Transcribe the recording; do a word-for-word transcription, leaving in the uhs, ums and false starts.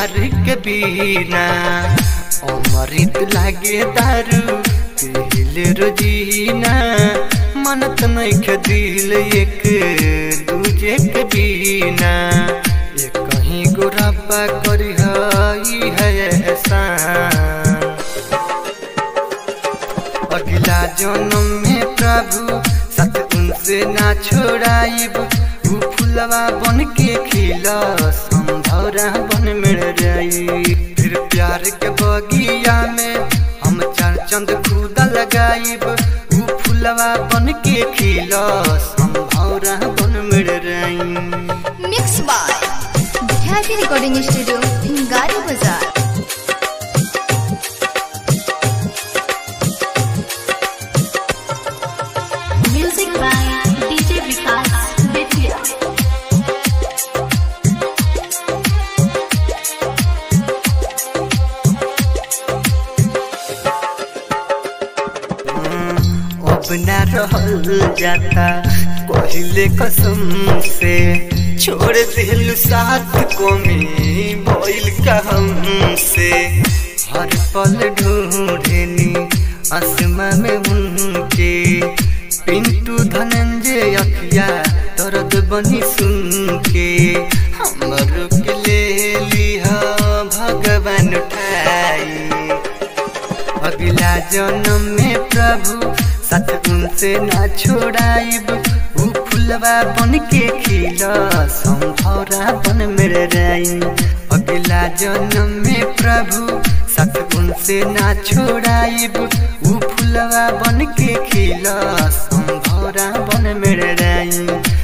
प्यार के बिना अमृत लागे दारू पीले रोजीना मनत नहीं दिल एक दूजे के बिना ये कहीं गोरबा करी है एहसान अगला जन्म में प्रभु सत उनसे ना छोड़ाइब ऊ फुलवा बन के खिला संभौरा बन मिल रही फिर प्यार के बगिया में हम चार चंद खुदा लगाइब ऊ फुलवा बन के खिला संभौरा बन मिल रही। Mix by Khyati recording studio Gadi Bazar. Music by DJ Vikas Bettiah. अब ना रहल जाता पहले कसम से छोड़ दिल साथ को में बोल कहम से हर पल ढूंढनी आसमां में उनके पिंटू धनंजय अखिया दर्द बनी सुन के हमर के ले लिहा भगवान उठाई अगला जन्म में प्रभु सत उनसे ना छोड़ाइब ऊ फुलवा बन के खिला संभौरा बन मेरे रही अगला जन्म में प्रभु सत उनसे ना छोड़ाइब ऊ फुलवा बन के खिला संभौरा बन मेरे रही।